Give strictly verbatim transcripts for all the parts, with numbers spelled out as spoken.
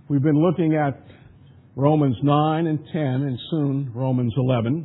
We've been looking at Romans nine and ten and soon Romans eleven.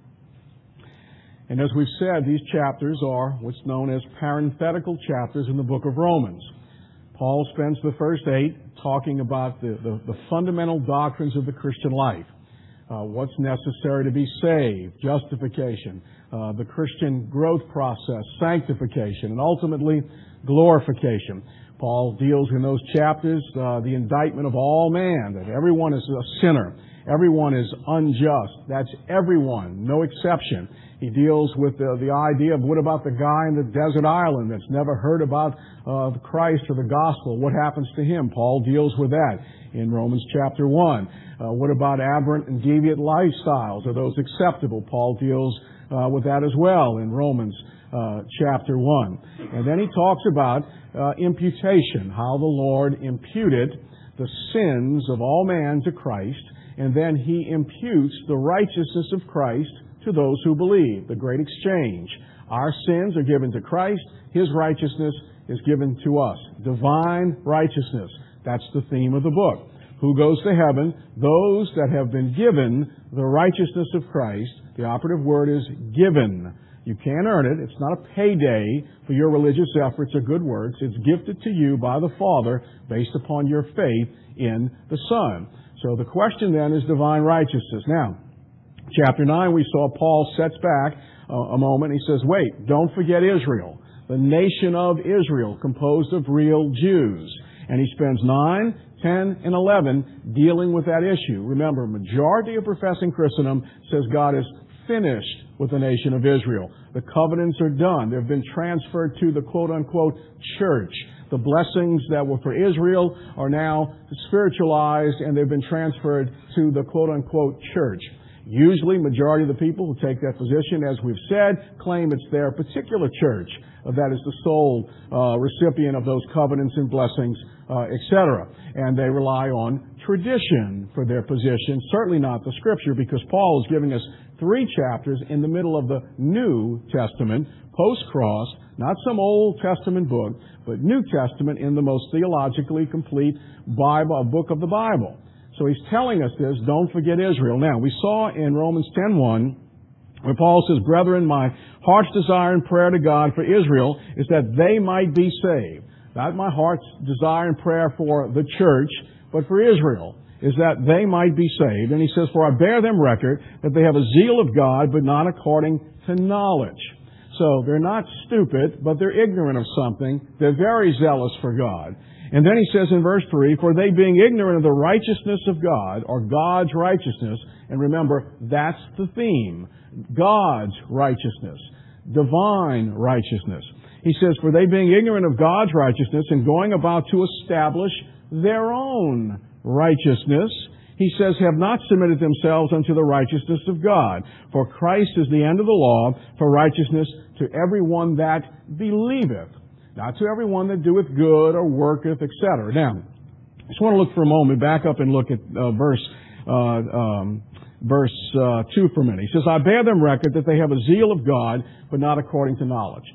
And as we've said, these chapters are what's known as parenthetical chapters in the book of Romans. Paul spends the first eight talking about the, the, the fundamental doctrines of the Christian life. Uh, what's necessary to be saved, justification, uh, the Christian growth process, sanctification, and ultimately glorification. Paul deals in those chapters uh, the indictment of all man, that everyone is a sinner, everyone is unjust. That's everyone, no exception. He deals with the, the idea of what about the guy in the desert island that's never heard about uh, the Christ or the gospel? What happens to him? Paul deals with that in Romans chapter one. Uh, what about aberrant and deviant lifestyles? Are those acceptable? Paul deals uh, with that as well in Romans uh, chapter one. And then he talks about uh, imputation, how the Lord imputed the sins of all man to Christ, and then he imputes the righteousness of Christ to those who believe. The great exchange. Our sins are given to Christ. His righteousness is given to us. Divine righteousness. That's the theme of the book. Who goes to heaven? Those that have been given the righteousness of Christ. The operative word is given. You can't earn it. It's not a payday for your religious efforts or good works. It's gifted to you by the Father based upon your faith in the Son. So the question then is divine righteousness. Now, chapter nine, we saw Paul sets back a moment. He says, wait, don't forget Israel, the nation of Israel, composed of real Jews. And he spends nine, ten, and eleven dealing with that issue. Remember, majority of professing Christendom says God is finished with the nation of Israel. The covenants are done. They've been transferred to the quote-unquote church. The blessings that were for Israel are now spiritualized, and they've been transferred to the quote-unquote church. Usually, majority of the people who take that position, as we've said, claim it's their particular church uh, that is the sole uh, recipient of those covenants and blessings, uh, et cetera. And they rely on tradition for their position, certainly not the Scripture, because Paul is giving us three chapters in the middle of the New Testament, post-cross, not some Old Testament book, but New Testament in the most theologically complete Bible, book of the Bible. So he's telling us this, don't forget Israel. Now, we saw in Romans ten one, where Paul says, brethren, my heart's desire and prayer to God for Israel is that they might be saved. Not my heart's desire and prayer for the church, but for Israel, is that they might be saved. And he says, for I bear them record that they have a zeal of God, but not according to knowledge. So they're not stupid, but they're ignorant of something. They're very zealous for God. And then he says in verse three, for they being ignorant of the righteousness of God, or God's righteousness, and remember, that's the theme, God's righteousness, divine righteousness. He says, for they being ignorant of God's righteousness and going about to establish their own righteousness, he says, have not submitted themselves unto the righteousness of God. For Christ is the end of the law for righteousness to everyone that believeth. Not to everyone that doeth good or worketh, et cetera. Now, I just want to look for a moment, back up and look at uh, verse uh, um, verse uh, two for a minute. He says, I bear them record that they have a zeal of God, but not according to knowledge.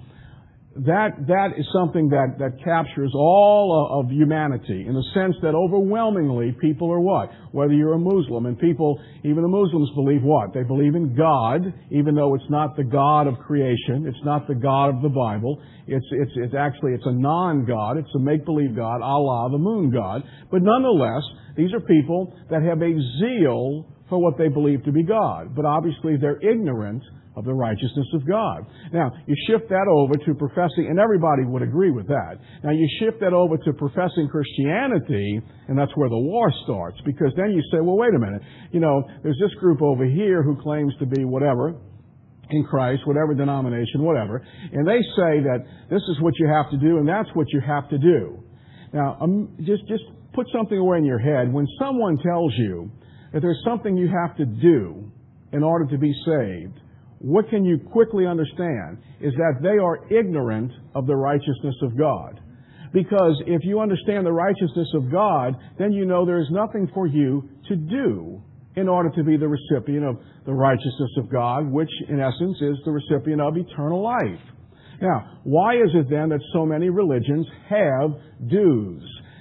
That that is something that, that captures all of humanity in the sense that overwhelmingly people are what? Whether you're a Muslim, and people, even the Muslims believe what? They believe in God, even though it's not the God of creation. It's not the God of the Bible. It's, it's, it's actually, it's a non-God. It's a make-believe God, Allah, the moon God. But nonetheless, these are people that have a zeal for what they believe to be God. But obviously they're ignorant of the righteousness of God. Now, you shift that over to professing, and everybody would agree with that. Now, you shift that over to professing Christianity, and that's where the war starts, because then you say, well, wait a minute, you know, there's this group over here who claims to be whatever, in Christ, whatever denomination, whatever, and they say that this is what you have to do, and that's what you have to do. Now, um, just, just put something away in your head. When someone tells you that there's something you have to do in order to be saved, what can you quickly understand is that they are ignorant of the righteousness of God. Because if you understand the righteousness of God, then you know there is nothing for you to do in order to be the recipient of the righteousness of God, which in essence is the recipient of eternal life. Now, why is it then that so many religions have dues?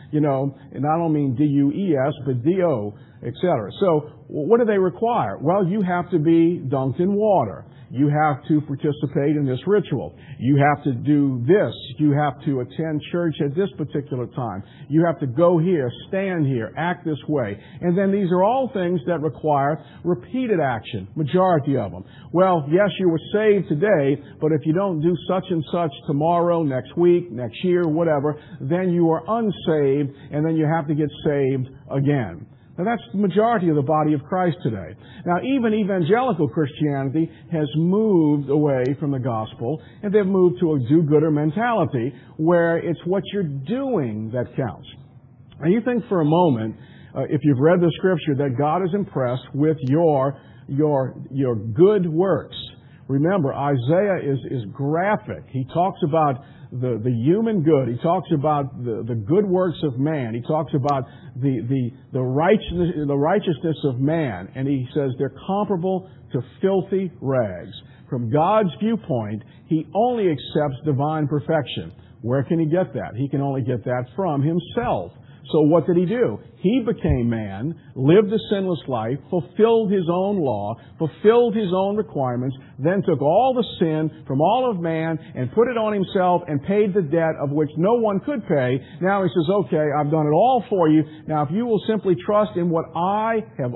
you know, and I don't mean D U E S, but D O, et cetera. So what do they require? Well, you have to be dunked in water. You have to participate in this ritual. You have to do this. You have to attend church at this particular time. You have to go here, stand here, act this way. And then these are all things that require repeated action, majority of them. Well, yes, you were saved today, but if you don't do such and such tomorrow, next week, next year, whatever, then you are unsaved, and then you have to get saved again. Now, that's the majority of the body of Christ today. Now, even evangelical Christianity has moved away from the gospel, and they've moved to a do-gooder mentality where it's what you're doing that counts. Now, you think for a moment, uh, if you've read the Scripture, that God is impressed with your your your good works. Remember, Isaiah is is graphic. He talks about the, the human good. He talks about the, the good works of man. He talks about the, the, the righteousness, the righteousness of man. And he says they're comparable to filthy rags. From God's viewpoint, He only accepts divine perfection. Where can He get that? He can only get that from Himself. So what did He do? He became man, lived a sinless life, fulfilled His own law, fulfilled His own requirements, then took all the sin from all of man and put it on Himself and paid the debt of which no one could pay. Now He says, okay, I've done it all for you. Now if you will simply trust in what I have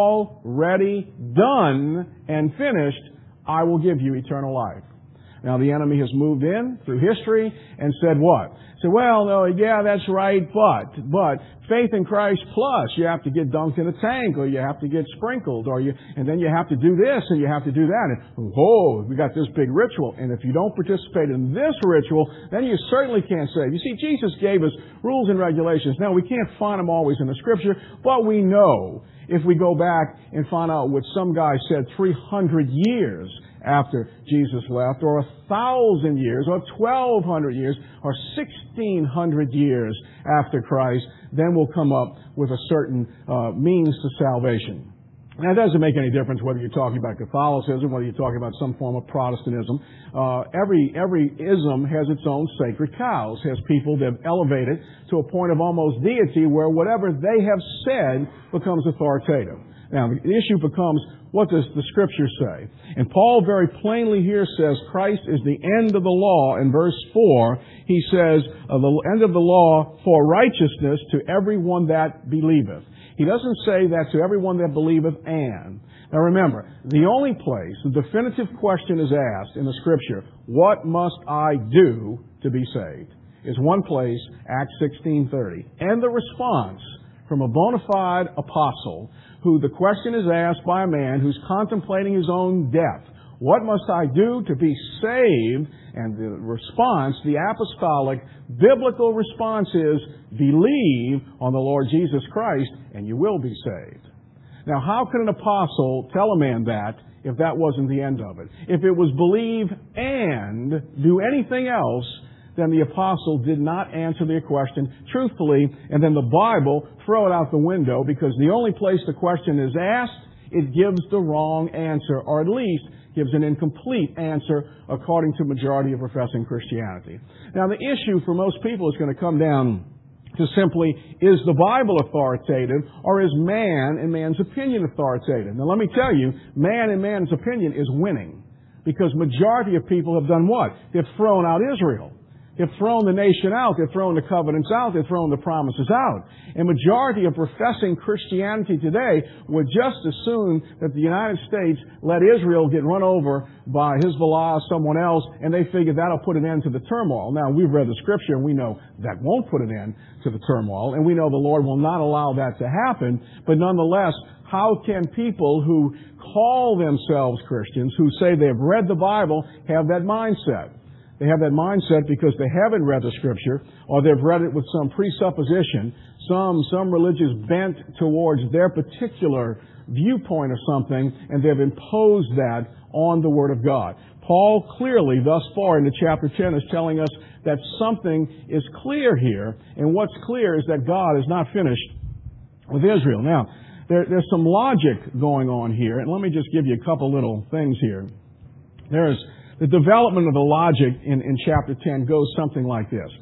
already done and finished, I will give you eternal life. Now the enemy has moved in through history and said what? Said, well, no, yeah, that's right, but, but faith in Christ plus you have to get dunked in a tank, or you have to get sprinkled, or you, and then you have to do this and you have to do that. And whoa, we got this big ritual. And if you don't participate in this ritual, then you certainly can't save. You see, Jesus gave us rules and regulations. Now we can't find them always in the Scripture, but we know if we go back and find out what some guy said three hundred years after Jesus left, or a thousand years, or twelve hundred years, or sixteen hundred years after Christ, then we'll come up with a certain uh, means to salvation. Now, it doesn't make any difference whether you're talking about Catholicism, whether you're talking about some form of Protestantism. Uh, every every ism has its own sacred cows, has people that have elevated to a point of almost deity where whatever they have said becomes authoritative. Now, the issue becomes, what does the Scripture say? And Paul very plainly here says Christ is the end of the law. In verse four, he says, uh, the end of the law for righteousness to everyone that believeth. He doesn't say that to everyone that believeth and. Now remember, the only place the definitive question is asked in the Scripture, what must I do to be saved? Is one place, Acts sixteen thirty. And the response from a bona fide apostle, who the question is asked by a man who's contemplating his own death. What must I do to be saved? And the response, the apostolic, biblical response is, believe on the Lord Jesus Christ and you will be saved. Now, how could an apostle tell a man that if that wasn't the end of it? If it was believe and do anything else, then the apostle did not answer their question truthfully, and then the Bible throw it out the window, because the only place the question is asked, it gives the wrong answer, or at least gives an incomplete answer according to majority of professing Christianity. Now, the issue for most people is going to come down to simply, is the Bible authoritative, or is man and man's opinion authoritative? Now, let me tell you, man and man's opinion is winning, because majority of people have done what? They've thrown out Israel. They've thrown the nation out. They've thrown the covenants out. They've thrown the promises out. And majority of professing Christianity today would just as soon that the United States let Israel get run over by Hezbollah or someone else, and they figure that'll put an end to the turmoil. Now, we've read the Scripture, and we know that won't put an end to the turmoil, and we know the Lord will not allow that to happen. But nonetheless, how can people who call themselves Christians, who say they've read the Bible, have that mindset? They have that mindset because they haven't read the Scripture, or they've read it with some presupposition, some some religious bent towards their particular viewpoint of something, and they've imposed that on the Word of God. Paul clearly, thus far into chapter ten, is telling us that something is clear here, and what's clear is that God is not finished with Israel. Now, there, there's some logic going on here, and let me just give you a couple little things here. There's The development of the logic in, in chapter ten goes something like this.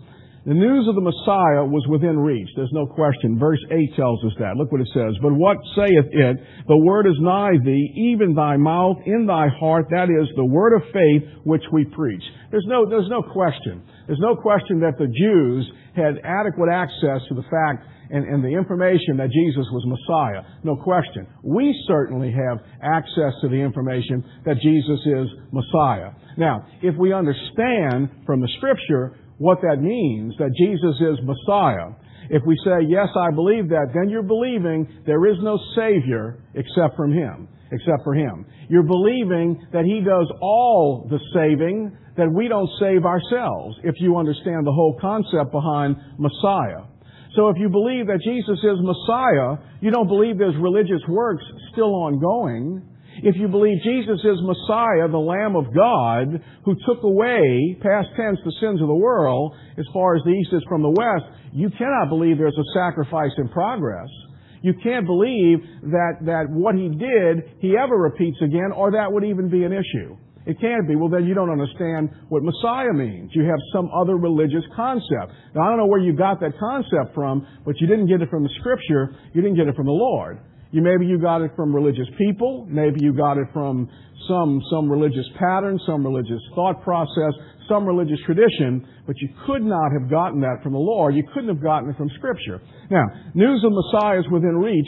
The news of the Messiah was within reach. There's no question. Verse eight tells us that. Look what it says. But what saith it? The word is nigh thee, even thy mouth, in thy heart. That is the word of faith which we preach. There's no, there's no question. There's no question that the Jews had adequate access to the fact and, and the information that Jesus was Messiah. No question. We certainly have access to the information that Jesus is Messiah. Now, if we understand from the Scripture what that means, that Jesus is Messiah, if we say, yes, I believe that, then you're believing there is no Savior except from Him, except for Him. You're believing that He does all the saving, that we don't save ourselves, if you understand the whole concept behind Messiah. So if you believe that Jesus is Messiah, you don't believe there's religious works still ongoing. If you believe Jesus is Messiah, the Lamb of God, who took away, past tense, the sins of the world, as far as the east is from the west, you cannot believe there's a sacrifice in progress. You can't believe that, that what He did, He ever repeats again, or that would even be an issue. It can't be. Well, then you don't understand what Messiah means. You have some other religious concept. Now, I don't know where you got that concept from, but you didn't get it from the Scripture. You didn't get it from the Lord. You, maybe you got it from religious people. Maybe you got it from some, some religious pattern, some religious thought process, some religious tradition, but you could not have gotten that from the Lord. You couldn't have gotten it from Scripture. Now, news of Messiah is within reach,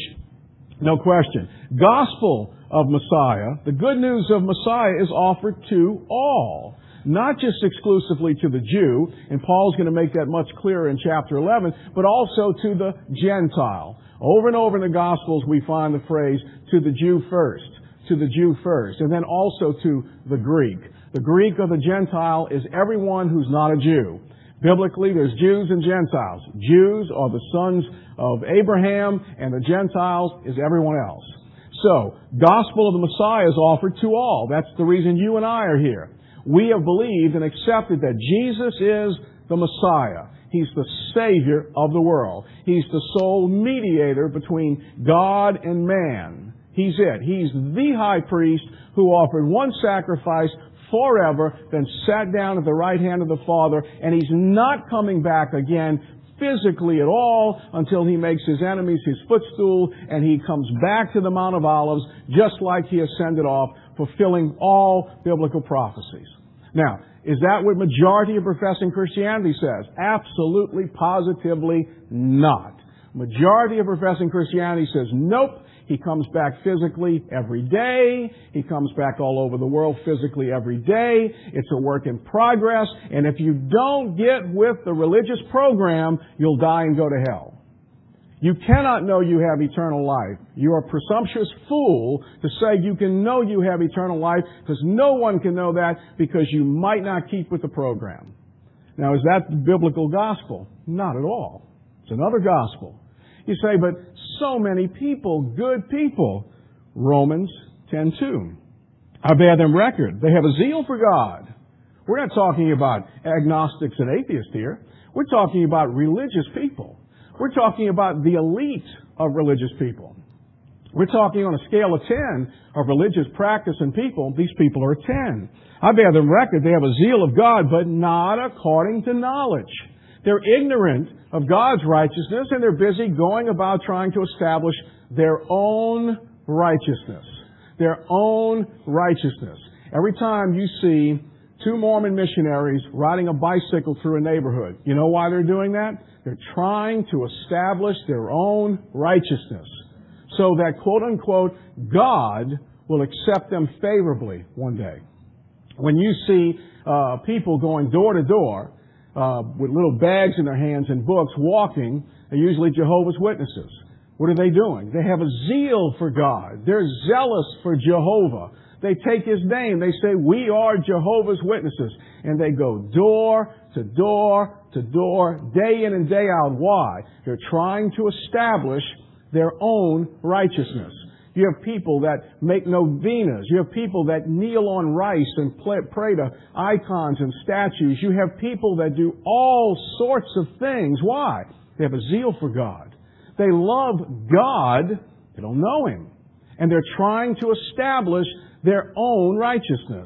no question. Gospel of Messiah, the good news of Messiah is offered to all, not just exclusively to the Jew, and Paul's going to make that much clearer in chapter eleven, but also to the Gentile. Over and over in the Gospels we find the phrase, to the Jew first, to the Jew first, and then also to the Greek. The Greek or the Gentile is everyone who's not a Jew. Biblically, there's Jews and Gentiles. Jews are the sons of Abraham, and the Gentiles is everyone else. So, gospel of the Messiah is offered to all. That's the reason you and I are here. We have believed and accepted that Jesus is the Messiah. He's the Savior of the world. He's the sole mediator between God and man. He's it. He's the high priest who offered one sacrifice forever, then sat down at the right hand of the Father, and He's not coming back again physically at all until He makes His enemies His footstool, and He comes back to the Mount of Olives just like He ascended off, fulfilling all biblical prophecies. Now, is that what majority of professing Christianity says? Absolutely, positively not. Majority of professing Christianity says, nope, He comes back physically every day. He comes back all over the world physically every day. It's a work in progress. And if you don't get with the religious program, you'll die and go to hell. You cannot know you have eternal life. You're a presumptuous fool to say you can know you have eternal life, because no one can know that, because you might not keep with the program. Now, is that the biblical gospel? Not at all. It's another gospel. You say, but so many people, good people. Romans ten two. I bear them record. They have a zeal for God. We're not talking about agnostics and atheists here. We're talking about religious people. We're talking about the elite of religious people. We're talking on a scale of ten of religious practice and people. These people are a ten. I bear them record. They have a zeal of God, but not according to knowledge. They're ignorant of God's righteousness, and they're busy going about trying to establish their own righteousness. Their own righteousness. Every time you see two Mormon missionaries riding a bicycle through a neighborhood, you know why they're doing that? They're trying to establish their own righteousness, so that, quote unquote, God will accept them favorably one day. When you see uh, people going door to door, Uh, with little bags in their hands and books, walking, are usually Jehovah's Witnesses. What are they doing? They have a zeal for God. They're zealous for Jehovah. They take His name. They say, we are Jehovah's Witnesses. And they go door to door to door, day in and day out. Why? They're trying to establish their own righteousness. You have people that make novenas. You have people that kneel on rice and pray to icons and statues. You have people that do all sorts of things. Why? They have a zeal for God. They love God. They don't know Him. And they're trying to establish their own righteousness.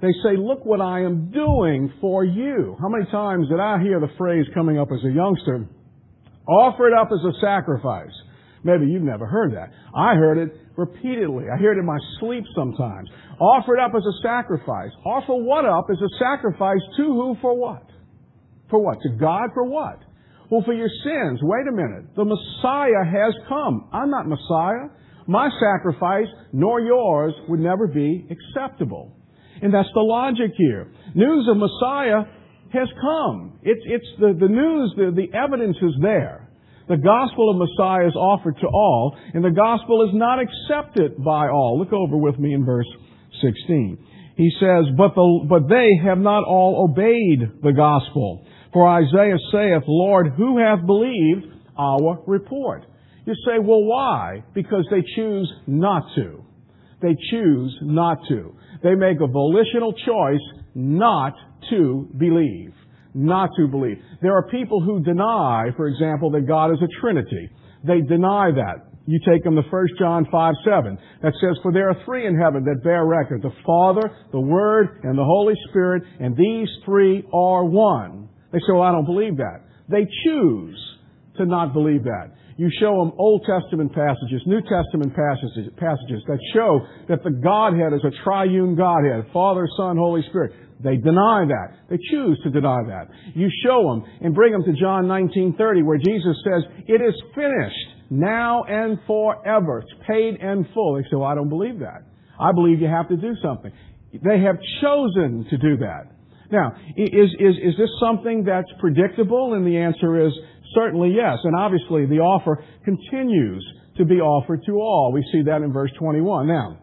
They say, look what I am doing for you. How many times did I hear the phrase coming up as a youngster, offer it up as a sacrifice? Maybe you've never heard that. I heard it repeatedly. I hear it in my sleep sometimes. Offer it up as a sacrifice. Offer what up as a sacrifice to who for what? For what? To God for what? Well, for your sins. Wait a minute. The Messiah has come. I'm not Messiah. My sacrifice, nor yours, would never be acceptable. And that's the logic here. News of Messiah has come. It's, it's the, the news, the, the evidence is there. The gospel of Messiah is offered to all, and the gospel is not accepted by all. Look over with me in verse sixteen. He says, but, the, but they have not all obeyed the gospel. For Isaiah saith, Lord, who hath believed our report? You say, well, why? Because they choose not to. They choose not to. They make a volitional choice not to believe. Not to believe. There are people who deny, for example, that God is a Trinity. They deny that. You take them to First John five seven. That says, for there are three in heaven that bear record, the Father, the Word, and the Holy Spirit, and these three are one. They say, well, I don't believe that. They choose to not believe that. You show them Old Testament passages, New Testament passages, passages that show that the Godhead is a triune Godhead, Father, Son, Holy Spirit. They deny that. They choose to deny that. You show them and bring them to John nineteen thirty where Jesus says, it is finished now and forever. It's paid and full. They say, well, I don't believe that. I believe you have to do something. They have chosen to do that. Now, is, is, is this something that's predictable? And the answer is certainly yes. And obviously the offer continues to be offered to all. We see that in verse twenty-one. Now,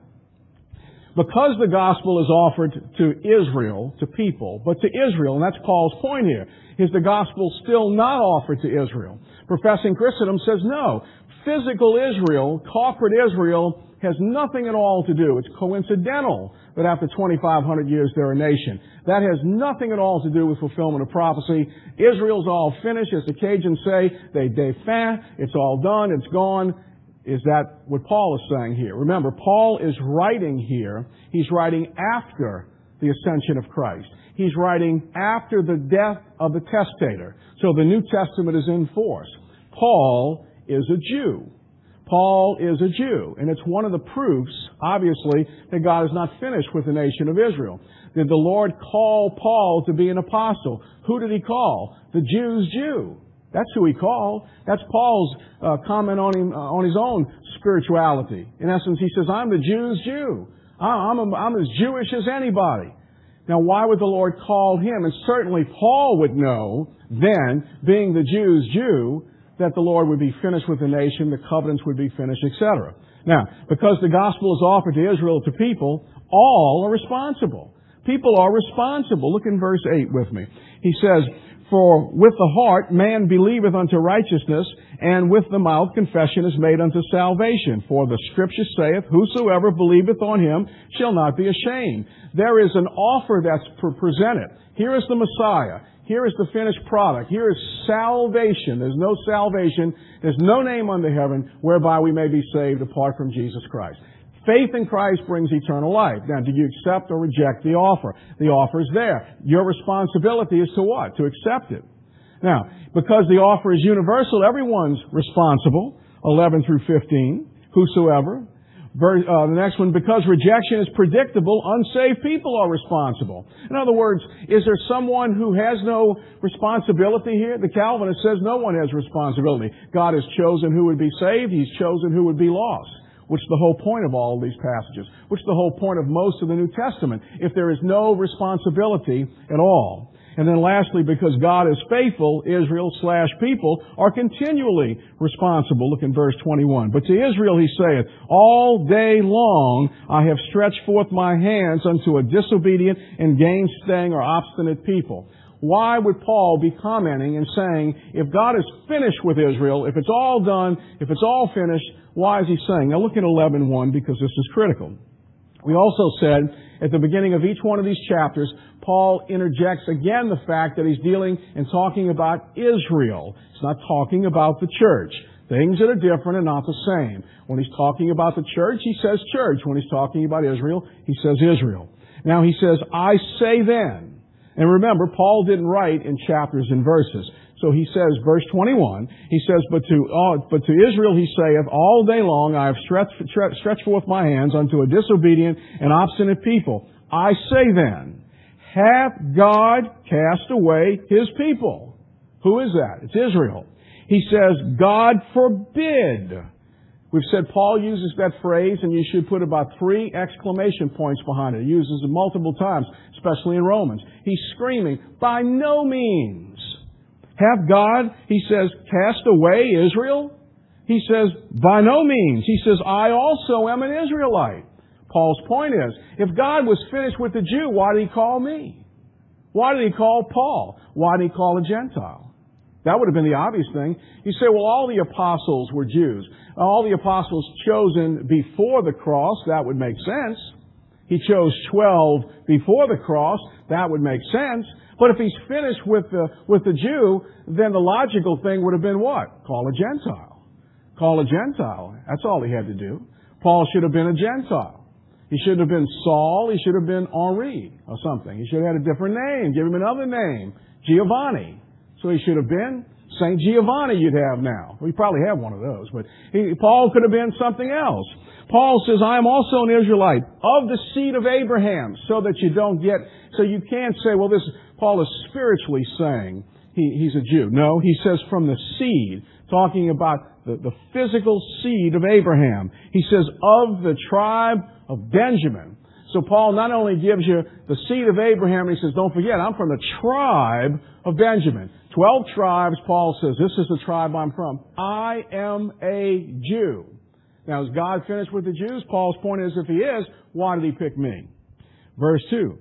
because the gospel is offered to Israel, to people, but to Israel, and that's Paul's point here, is the gospel still not offered to Israel? Professing Christendom says no. Physical Israel, corporate Israel, has nothing at all to do. It's coincidental that after twenty-five hundred years they're a nation. That has nothing at all to do with fulfillment of prophecy. Israel's all finished. As the Cajuns say, they de fin, it's all done, it's gone. Is that what Paul is saying here? Remember, Paul is writing here. He's writing after the ascension of Christ. He's writing after the death of the testator. So the New Testament is in force. Paul is a Jew. Paul is a Jew. And it's one of the proofs, obviously, that God is not finished with the nation of Israel. Did the Lord call Paul to be an apostle? Who did he call? The Jews' Jew. That's who he called. That's Paul's uh, comment on him, uh, on his own spirituality. In essence, he says, I'm the Jews' Jew. I'm, a, I'm as Jewish as anybody. Now, why would the Lord call him? And certainly Paul would know then, being the Jews' Jew, that the Lord would be finished with the nation, the covenants would be finished, et cetera. Now, because the gospel is offered to Israel, to people, all are responsible. People are responsible. Look in verse eight with me. He says, for with the heart man believeth unto righteousness, and with the mouth confession is made unto salvation. For the Scripture saith, whosoever believeth on him shall not be ashamed. There is an offer that's presented. Here is the Messiah. Here is the finished product. Here is salvation. There's no salvation. There's no name under heaven whereby we may be saved apart from Jesus Christ. Faith in Christ brings eternal life. Now, do you accept or reject the offer? The offer is there. Your responsibility is to what? To accept it. Now, because the offer is universal, everyone's responsible. eleven through fifteen. Whosoever. Uh, the next one, because rejection is predictable, unsaved people are responsible. In other words, is there someone who has no responsibility here? The Calvinist says no one has responsibility. God has chosen who would be saved. He's chosen who would be lost. Which is the whole point of all of these passages. Which is the whole point of most of the New Testament. If there is no responsibility at all. And then lastly, because God is faithful, Israel slash people are continually responsible. Look in verse twenty-one. But to Israel he saith, all day long I have stretched forth my hands unto a disobedient and gainsaying or obstinate people. Why would Paul be commenting and saying, if God is finished with Israel, if it's all done, if it's all finished, why is he saying? Now look at eleven one because this is critical. We also said at the beginning of each one of these chapters, Paul interjects again the fact that he's dealing and talking about Israel. He's not talking about the church. Things that are different and not the same. When he's talking about the church, he says church. When he's talking about Israel, he says Israel. Now he says, I say then. And remember, Paul didn't write in chapters and verses. So he says, verse twenty-one, he says, But to uh, but to Israel he saith, All day long I have stretched, stretched forth my hands unto a disobedient and obstinate people. I say then, hath God cast away His people? Who is that? It's Israel. He says, God forbid. We've said Paul uses that phrase, and you should put about three exclamation points behind it. He uses it multiple times, especially in Romans. He's screaming, by no means. Hath God, he says, cast away Israel? He says, by no means. He says, I also am an Israelite. Paul's point is, if God was finished with the Jew, why did He call me? Why did He call Paul? Why did He call a Gentile? That would have been the obvious thing. You say, well, all the apostles were Jews. All the apostles chosen before the cross, that would make sense. He chose twelve before the cross, that would make sense. But if He's finished with the, with the Jew, then the logical thing would have been what? Call a Gentile. Call a Gentile. That's all he had to do. Paul should have been a Gentile. He shouldn't have been Saul. He should have been Henri or something. He should have had a different name. Give him another name. Giovanni. So he should have been Saint Giovanni you'd have now. We probably have one of those. But he, Paul could have been something else. Paul says, I am also an Israelite of the seed of Abraham, so that you don't get, so you can't say, well, this, Paul is spiritually saying he, he's a Jew. No, he says from the seed, talking about the, the physical seed of Abraham. He says of the tribe of Benjamin. So Paul not only gives you the seed of Abraham, he says, don't forget, I'm from the tribe of Benjamin. Twelve tribes, Paul says, this is the tribe I'm from. I am a Jew. Now, is God finished with the Jews? Paul's point is, if He is, why did He pick me? Verse two.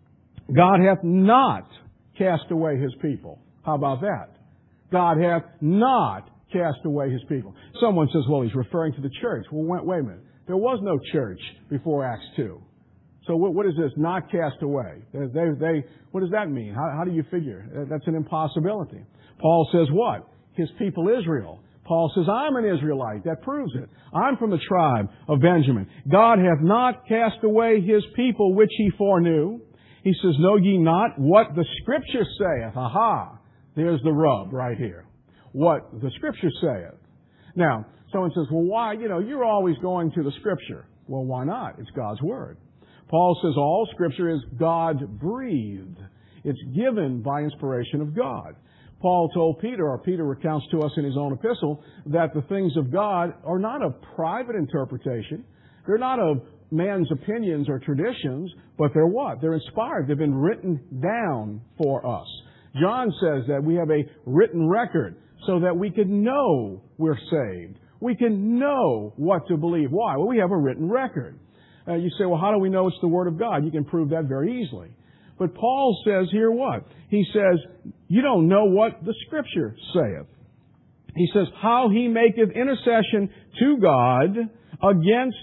God hath not cast away His people. How about that? God hath not cast away His people. Someone says, well, he's referring to the church. Well, wait, wait a minute. There was no church before Acts two. So what, what is this? Not cast away. They, they, they, what does that mean? How, how do you figure? That's an impossibility. Paul says what? His people Israel. Paul says, I'm an Israelite. That proves it. I'm from the tribe of Benjamin. God hath not cast away His people which He foreknew. He says, know ye not what the Scripture saith? Aha! There's the rub right here. What the Scripture saith. Now, someone says, well, why? You know, you're always going to the Scripture. Well, why not? It's God's Word. Paul says all Scripture is God-breathed. It's given by inspiration of God. Paul told Peter, or Peter recounts to us in his own epistle, that the things of God are not of private interpretation. They're not of man's opinions or traditions, but they're what? They're inspired. They've been written down for us. John says that we have a written record so that we can know we're saved. We can know what to believe. Why? Well, we have a written record. Uh, you say, well, how do we know it's the Word of God? You can prove that very easily. But Paul says here what? He says, you don't know what the Scripture saith. He says, how He maketh intercession to God against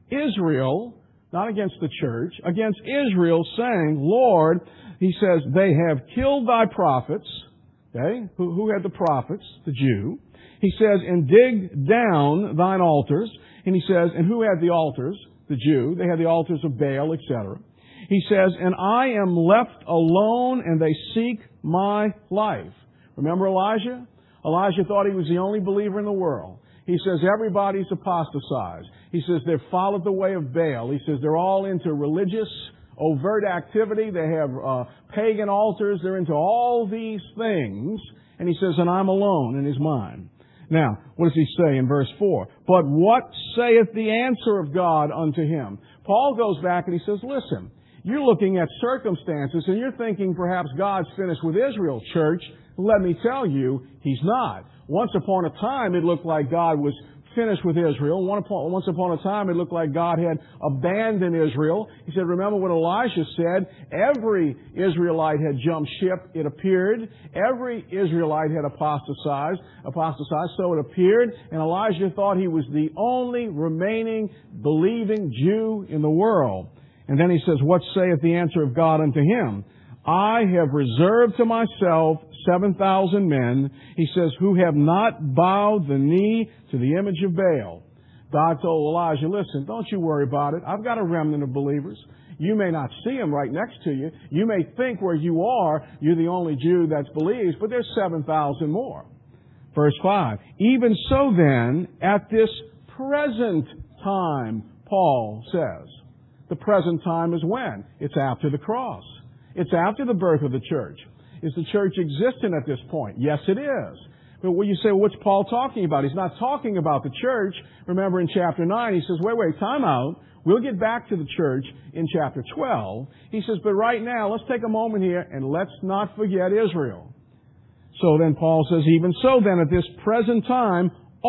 Israel, not against the church, against Israel, saying, Lord, he says, they have killed thy prophets. Okay? Who, who had the prophets? The Jew. He says, and dig down thine altars. And he says, and who had the altars? The Jew. They had the altars of Baal, et cetera. He says, and I am left alone, and they seek my life. Remember Elijah? Elijah thought he was the only believer in the world. He says everybody's apostatized. He says they've followed the way of Baal. He says they're all into religious, overt activity. They have uh, pagan altars. They're into all these things. And he says, and I'm alone in his mind. Now, what does he say in verse four? But what saith the answer of God unto him? Paul goes back and he says, listen, you're looking at circumstances and you're thinking perhaps God's finished with Israel, church. Let me tell you, He's not. Once upon a time, it looked like God was finished with Israel. Once upon a time, it looked like God had abandoned Israel. He said, remember what Elisha said? Every Israelite had jumped ship, it appeared. Every Israelite had apostatized, apostatized, so it appeared. And Elijah thought he was the only remaining believing Jew in the world. And then he says, what saith the answer of God unto him? I have reserved to myself seven thousand men, he says, who have not bowed the knee to the image of Baal. God told Elijah, listen, don't you worry about it. I've got a remnant of believers. You may not see them right next to you. You may think where you are, you're the only Jew that believes, but there's seven thousand more. Verse five, even so then, at this present time, Paul says. The present time is when? It's after the cross. It's after the birth of the church. Is the church existent at this point? Yes, it is. But when you say, well, what's Paul talking about? He's not talking about the church. Remember in chapter nine, he says, wait, wait, time out. We'll get back to the church in chapter twelve. He says, but right now, let's take a moment here and let's not forget Israel. So then Paul says, even so then at this present time,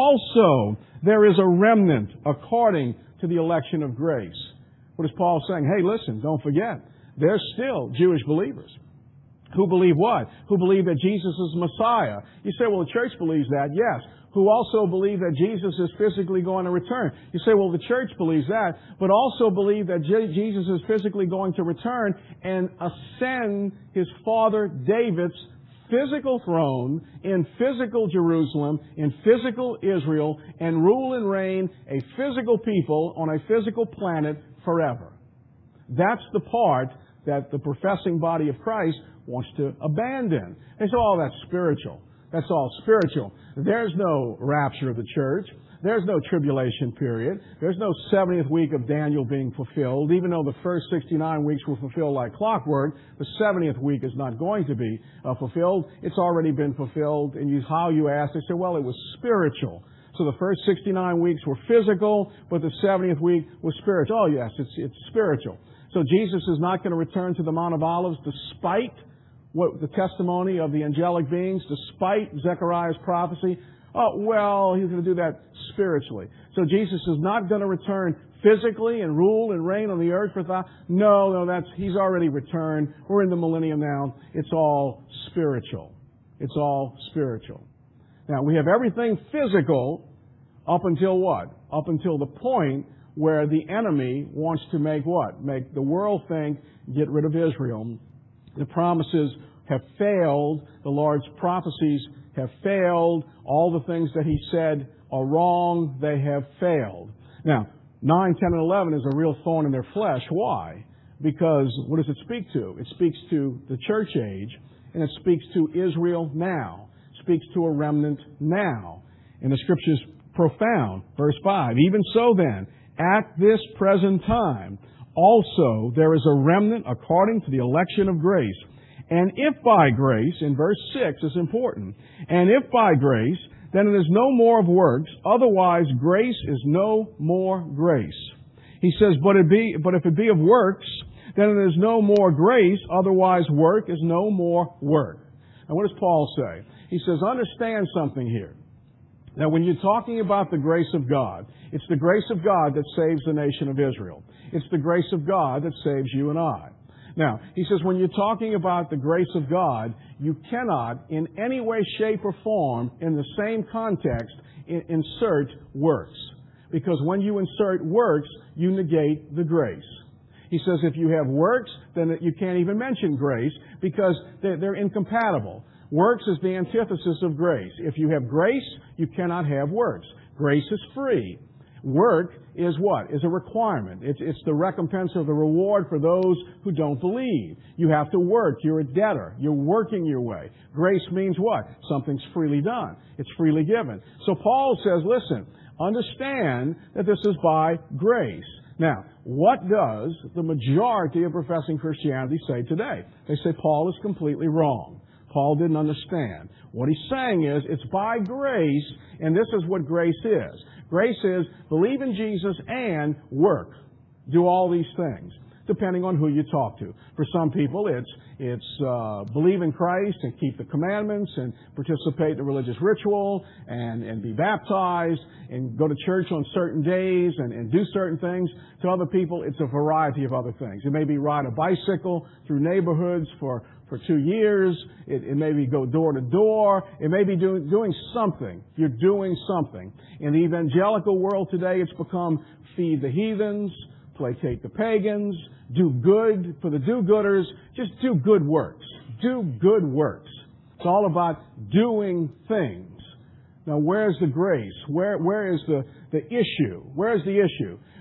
also there is a remnant according to the election of grace. What is Paul saying? Hey, listen, don't forget, there's still Jewish believers. Who believe what? Who believe that Jesus is Messiah. You say, well, the church believes that. Yes. Who also believe that Jesus is physically going to return. You say, well, the church believes that, but also believe that Je- Jesus is physically going to return and ascend his father David's physical throne in physical Jerusalem, in physical Israel, and rule and reign a physical people on a physical planet forever. That's the part that the professing body of Christ wants to abandon. They say, oh, that's spiritual. That's all spiritual. There's no rapture of the church. There's no tribulation period. There's no seventieth week of Daniel being fulfilled. Even though the first sixty-nine weeks were fulfilled like clockwork, the seventieth week is not going to be uh, fulfilled. It's already been fulfilled. And you, how you ask, they say, well, it was spiritual. So the first sixty-nine weeks were physical, but the seventieth week was spiritual. Oh, yes, it's, it's spiritual. So Jesus is not going to return to the Mount of Olives despite what the testimony of the angelic beings, despite Zechariah's prophecy. Oh, well, he's going to do that spiritually. So Jesus is not going to return physically and rule and reign on the earth for thou. No, no, that's, he's already returned. We're in the millennium now. It's all spiritual. It's all spiritual. Now, we have everything physical up until what? Up until the point where the enemy wants to make what? Make the world think, get rid of Israel. The promises have failed. The Lord's prophecies have failed. All the things that He said are wrong. They have failed. Now, nine, ten, and eleven is a real thorn in their flesh. Why? Because what does it speak to? It speaks to the church age, and it speaks to Israel now. It speaks to a remnant now. And the Scripture is profound. Verse five, even so then, at this present time, also there is a remnant according to the election of grace. And if by grace, in verse six is important, and if by grace, then it is no more of works, otherwise grace is no more grace. He says, but it be, but if it be of works, then it is no more grace, otherwise work is no more work. And what does Paul say? He says, understand something here. Now, when you're talking about the grace of God, it's the grace of God that saves the nation of Israel. It's the grace of God that saves you and I. Now, he says when you're talking about the grace of God, you cannot in any way, shape, or form in the same context insert works. Because when you insert works, you negate the grace. He says if you have works, then you can't even mention grace because they're incompatible. Works is the antithesis of grace. If you have grace, you cannot have works. Grace is free. Work is what? Is a requirement. It's, it's the recompense or the reward for those who don't believe. You have to work. You're a debtor. You're working your way. Grace means what? Something's freely done. It's freely given. So Paul says, listen, understand that this is by grace. Now, what does the majority of professing Christianity say today? They say Paul is completely wrong. Paul didn't understand. What he's saying is, it's by grace, and this is what grace is. Grace is believe in Jesus and work. Do all these things, depending on who you talk to. For some people, it's it's uh, believe in Christ and keep the commandments and participate in the religious ritual and, and be baptized and go to church on certain days and, and do certain things. To other people, it's a variety of other things. It may be ride a bicycle through neighborhoods for for two years. It, it may be go door to door. It may be doing, doing something. You're doing something. In the evangelical world today, it's become feed the heathens, placate the pagans, do good for the do-gooders. Just do good works. Do good works. It's all about doing things. Now, where's the grace? Where, where is the, the issue? Where's the issue?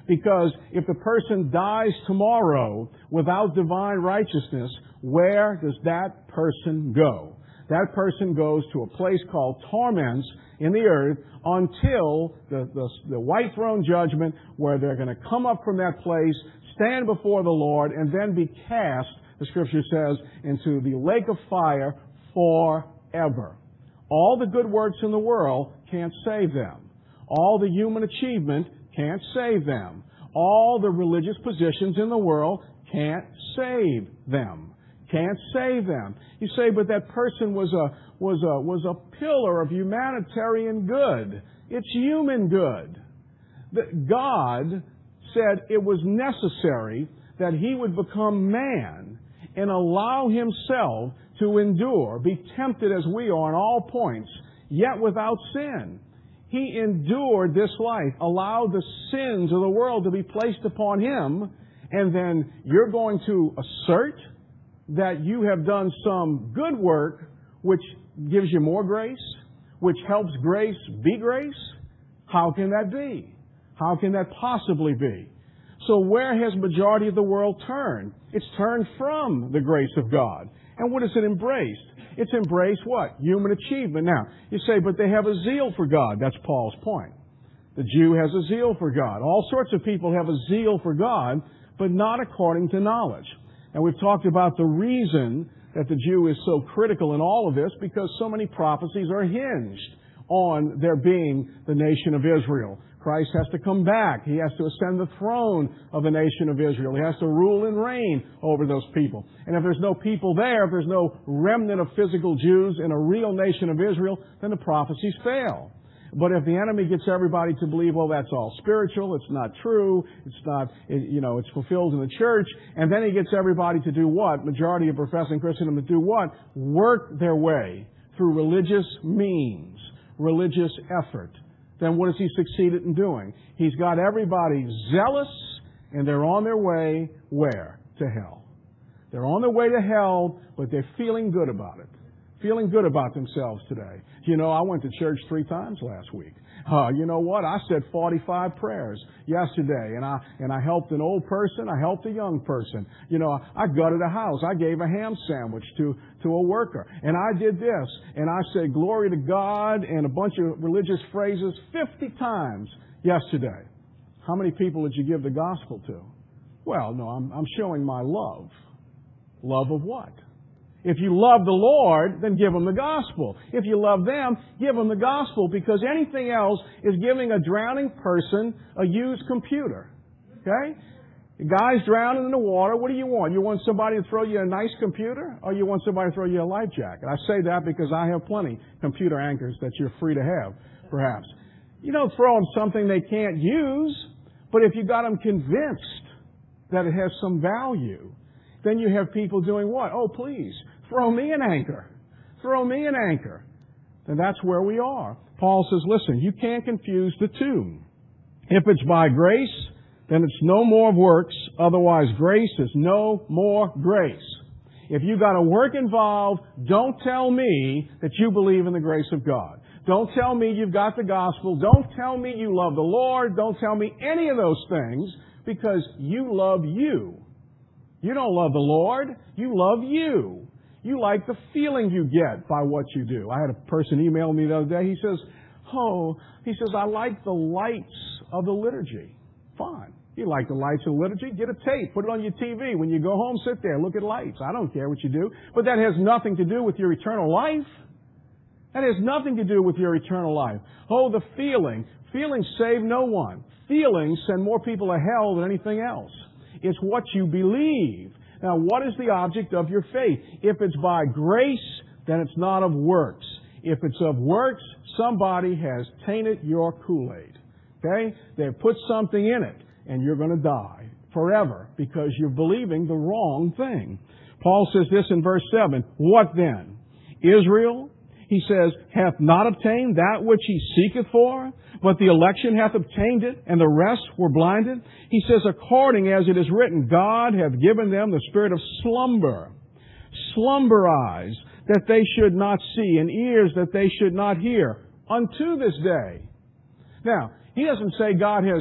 Because if the person dies tomorrow without divine righteousness, where does that person go? That person goes to a place called torments in the earth until the, the, the white throne judgment, where they're going to come up from that place, stand before the Lord, and then be cast, the Scripture says, into the lake of fire forever. All the good works in the world can't save them. All the human achievement can't save them. All the religious positions in the world can't save them. Can't save them. You say, but that person was a was a was a pillar of humanitarian good. It's human good. That God said it was necessary that He would become man and allow Himself to endure, be tempted as we are in all points, yet without sin. He endured this life, allowed the sins of the world to be placed upon Him, and then you're going to assert that you have done some good work which gives you more grace, which helps grace be grace? How can that be? How can that possibly be? So where has majority of the world turned? It's turned from the grace of God. And what has it embraced? It's embraced what? Human achievement. Now, you say, but they have a zeal for God. That's Paul's point. The Jew has a zeal for God. All sorts of people have a zeal for God, but not according to knowledge. And we've talked about the reason that the Jew is so critical in all of this, because so many prophecies are hinged on there being the nation of Israel. Christ has to come back. He has to ascend the throne of the nation of Israel. He has to rule and reign over those people. And if there's no people there, if there's no remnant of physical Jews in a real nation of Israel, then the prophecies fail. But if the enemy gets everybody to believe, well, that's all spiritual, it's not true, it's not, you know, it's fulfilled in the church, and then he gets everybody to do what? Majority of professing Christendom to do what? Work their way through religious means, religious effort. Then what has he succeeded in doing? He's got everybody zealous, and they're on their way where? To hell. They're on their way to hell, but they're feeling good about it. Feeling good about themselves today. You know, I went to church three times last week. Uh, you know what? I said forty-five prayers yesterday, and I and I helped an old person. I helped a young person. You know, I gutted a house. I gave a ham sandwich to to a worker, and I did this, and I said glory to God and a bunch of religious phrases fifty times yesterday. How many people did you give the gospel to? Well, no, I'm I'm showing my love. Love of what? If you love the Lord, then give them the gospel. If you love them, give them the gospel, because anything else is giving a drowning person a used computer. Okay? The guy's drowning in the water. What do you want? You want somebody to throw you a nice computer, or you want somebody to throw you a life jacket? I say that because I have plenty computer anchors that you're free to have, perhaps. You don't throw them something they can't use, but if you got them convinced that it has some value, then you have people doing what? Oh, please, throw me an anchor. Throw me an anchor. And that's where we are. Paul says, listen, you can't confuse the two. If it's by grace, then it's no more of works. Otherwise, grace is no more grace. If you got a work involved, don't tell me that you believe in the grace of God. Don't tell me you've got the gospel. Don't tell me you love the Lord. Don't tell me any of those things, because you love you. You don't love the Lord. You love you. You like the feeling you get by what you do. I had a person email me the other day. He says, oh, he says, I like the lights of the liturgy. Fine. You like the lights of the liturgy? Get a tape. Put it on your T V. When you go home, sit there. Look at lights. I don't care what you do. But that has nothing to do with your eternal life. That has nothing to do with your eternal life. Oh, the feeling. Feelings save no one. Feelings send more people to hell than anything else. It's what you believe. Now, what is the object of your faith? If it's by grace, then it's not of works. If it's of works, somebody has tainted your Kool-Aid. Okay? They've put something in it, and you're going to die forever because you're believing the wrong thing. Paul says this in verse seven. What then? Israel, he says, hath not obtained that which he seeketh for, but the election hath obtained it, and the rest were blinded. He says, according as it is written, God hath given them the spirit of slumber, slumber eyes, that they should not see, and ears that they should not hear, unto this day. Now, he doesn't say God has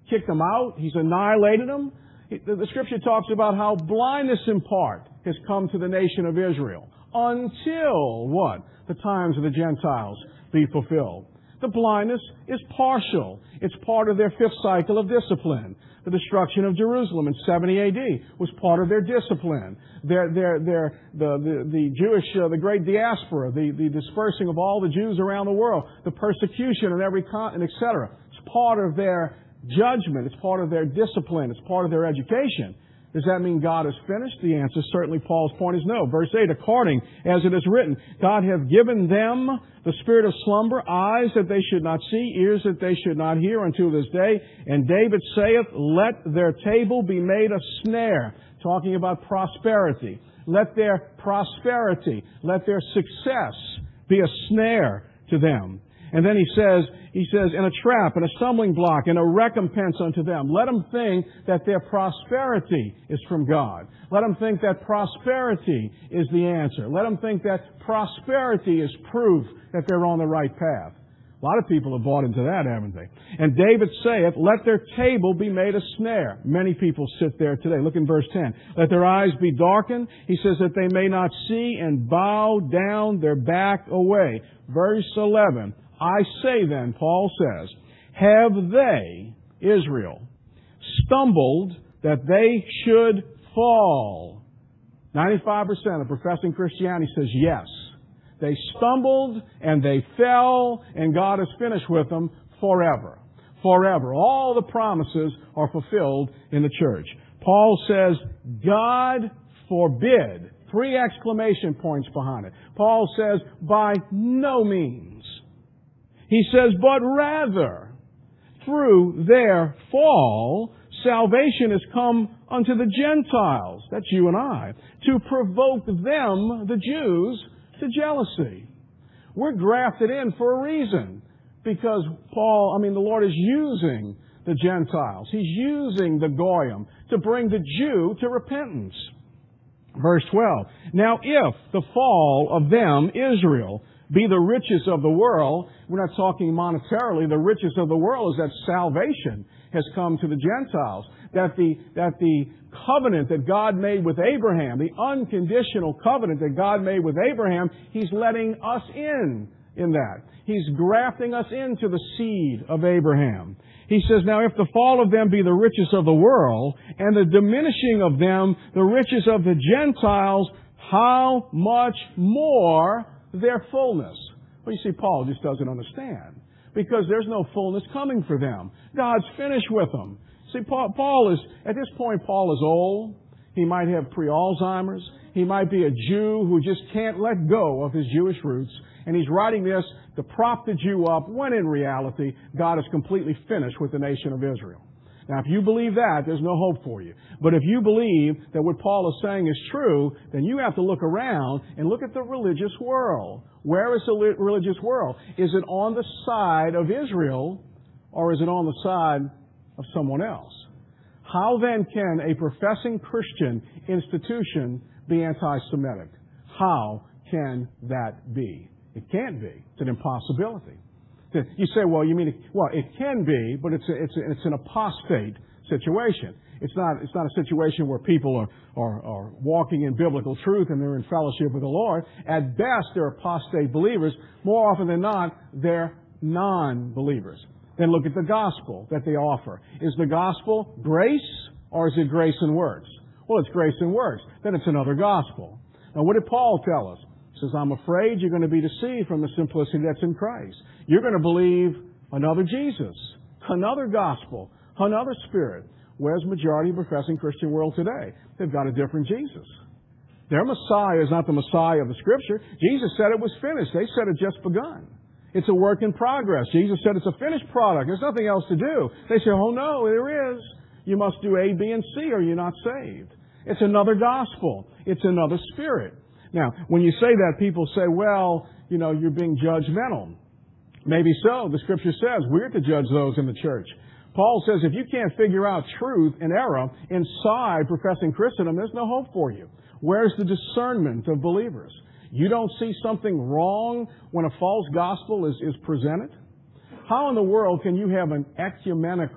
kicked them out. He's annihilated them. The Scripture talks about how blindness in part has come to the nation of Israel until what? The times of the Gentiles be fulfilled. The blindness is partial. It's part of their fifth cycle of discipline. The destruction of Jerusalem in seventy A D was part of their discipline. Their, their, their, the, the, the Jewish, uh, the great diaspora, the, the dispersing of all the Jews around the world, the persecution in every continent, et cetera. It's part of their judgment. It's part of their discipline. It's part of their education. Does that mean God is finished? The answer, certainly Paul's point is no. Verse eight, according as it is written, God hath given them the spirit of slumber, eyes that they should not see, ears that they should not hear until this day. And David saith, let their table be made a snare. Talking about prosperity. Let their prosperity, let their success be a snare to them. And then he says, he says, and a trap, and a stumbling block, and a recompense unto them. Let them think that their prosperity is from God. Let them think that prosperity is the answer. Let them think that prosperity is proof that they're on the right path. A lot of people have bought into that, haven't they? And David saith, let their table be made a snare. Many people sit there today. Look in verse ten. Let their eyes be darkened. He says that they may not see and bow down their back away. Verse eleven. I say then, Paul says, have they, Israel, stumbled that they should fall? ninety-five percent of professing Christianity says yes. They stumbled and they fell and God is finished with them forever. Forever. All the promises are fulfilled in the church. Paul says, God forbid. Three exclamation points behind it. Paul says, by no means. He says, but rather, through their fall, salvation has come unto the Gentiles, that's you and I, to provoke them, the Jews, to jealousy. We're grafted in for a reason. Because Paul, I mean, the Lord is using the Gentiles. He's using the Goyim to bring the Jew to repentance. Verse twelve. Now if the fall of them, Israel, be the riches of the world, we're not talking monetarily, the riches of the world is that salvation has come to the Gentiles. That the, that the covenant that God made with Abraham, the unconditional covenant that God made with Abraham, He's letting us in in that. He's grafting us into the seed of Abraham. He says, now if the fall of them be the riches of the world, and the diminishing of them the riches of the Gentiles, how much more their fullness? Well, you see, Paul just doesn't understand. Because there's no fullness coming for them. God's finished with them. See, Paul, Paul is, at this point, Paul is old. He might have pre-Alzheimer's. He might be a Jew who just can't let go of his Jewish roots. And he's writing this to prop the Jew up when in reality, God is completely finished with the nation of Israel. Now, if you believe that, there's no hope for you. But if you believe that what Paul is saying is true, then you have to look around and look at the religious world. Where is the religious world? Is it on the side of Israel or is it on the side of someone else? How then can a professing Christian institution be anti-Semitic? How can that be? It can't be. It's an impossibility. You say, well, you mean, well, it can be, but it's a, it's a, it's an apostate situation. It's not, it's not a situation where people are, are, are walking in biblical truth and they're in fellowship with the Lord. At best, they're apostate believers. More often than not, they're non-believers. Then look at the gospel that they offer. Is the gospel grace or is it grace and works? Well, it's grace and works. Then it's another gospel. Now, what did Paul tell us? He says, I'm afraid you're going to be deceived from the simplicity that's in Christ. You're going to believe another Jesus, another gospel, another spirit. Where's the majority of the professing Christian world today? They've got a different Jesus. Their Messiah is not the Messiah of the Scripture. Jesus said it was finished. They said it just begun. It's a work in progress. Jesus said it's a finished product. There's nothing else to do. They say, oh no, there is. You must do A, B, and C or you're not saved. It's another gospel. It's another spirit. Now, when you say that, people say, well, you know, you're being judgmental. Maybe so. The Scripture says we're to judge those in the church. Paul says if you can't figure out truth and error inside professing Christendom, there's no hope for you. Where's the discernment of believers? You don't see something wrong when a false gospel is, is presented? How in the world can you have an ecumenical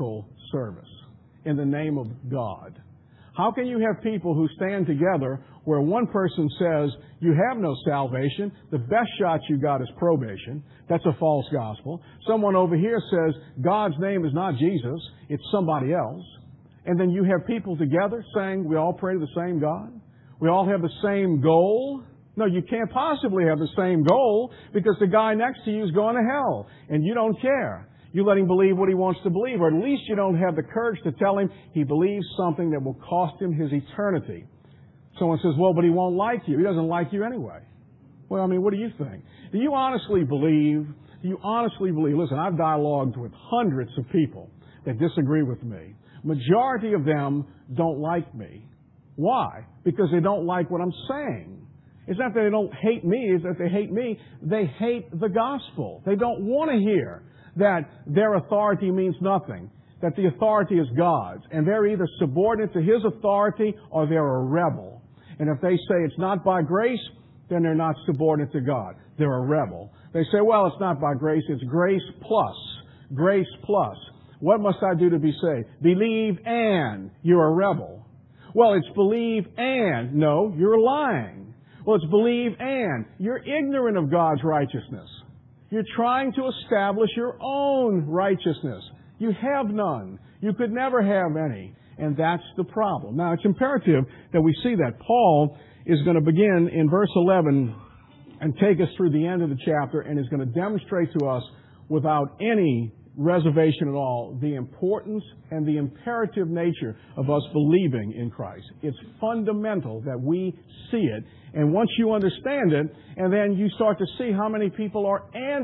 service in the name of God? How can you have people who stand together where one person says, you have no salvation, the best shot you got is probation? That's a false gospel. Someone over here says, God's name is not Jesus, it's somebody else. And then you have people together saying, we all pray to the same God? We all have the same goal? No, you can't possibly have the same goal because the guy next to you is going to hell and you don't care. You let him believe what he wants to believe, or at least you don't have the courage to tell him he believes something that will cost him his eternity. Someone says, well, but he won't like you. He doesn't like you anyway. Well, I mean, what do you think? Do you honestly believe, do you honestly believe, listen, I've dialogued with hundreds of people that disagree with me. Majority of them don't like me. Why? Because they don't like what I'm saying. It's not that they don't hate me, it's that they hate me. They hate the gospel. They don't want to hear that their authority means nothing, that the authority is God's, and they're either subordinate to His authority or they're a rebel. And if they say it's not by grace, then they're not subordinate to God. They're a rebel. They say, well, it's not by grace, it's grace plus. Grace plus. What must I do to be saved? Believe and you're a rebel. Well, it's believe and. No, you're lying. Well, it's believe and. You're ignorant of God's righteousness. You're trying to establish your own righteousness. You have none. You could never have any. And that's the problem. Now, it's imperative that we see that. Paul is going to begin in verse eleven and take us through the end of the chapter and is going to demonstrate to us without any reservation at all the importance and the imperative nature of us believing in Christ. It's fundamental that we see it. And once you understand it, and then you start to see how many people are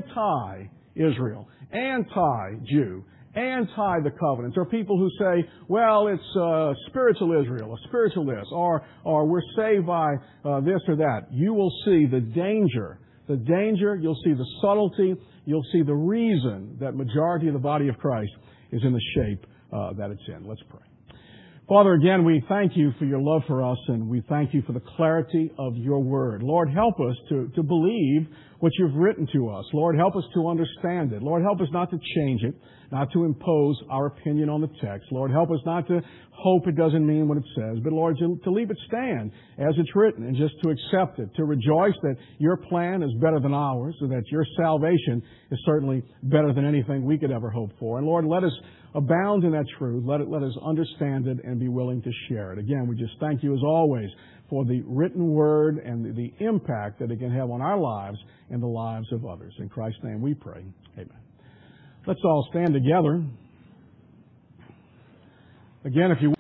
anti-Israel, anti-Jew, anti the covenants, or people who say, well, it's uh, spiritual Israel, or spiritual this, or, or we're saved by uh, this or that. You will see the danger, the danger, you'll see the subtlety, you'll see the reason that majority of the body of Christ is in the shape uh, that it's in. Let's pray. Father, again, we thank you for your love for us, and we thank you for the clarity of your word. Lord, help us to, to believe what you've written to us. Lord, help us to understand it. Lord, help us not to change it, not to impose our opinion on the text. Lord, help us not to hope it doesn't mean what it says, but Lord, to, to leave it stand as it's written and just to accept it, to rejoice that your plan is better than ours, and that your salvation is certainly better than anything we could ever hope for. And Lord, let us abound in that truth. Let it, let us understand it and be willing to share it. Again, we just thank you as always for the written word and the, the impact that it can have on our lives and the lives of others. In Christ's name we pray. Amen. Let's all stand together. Again, if you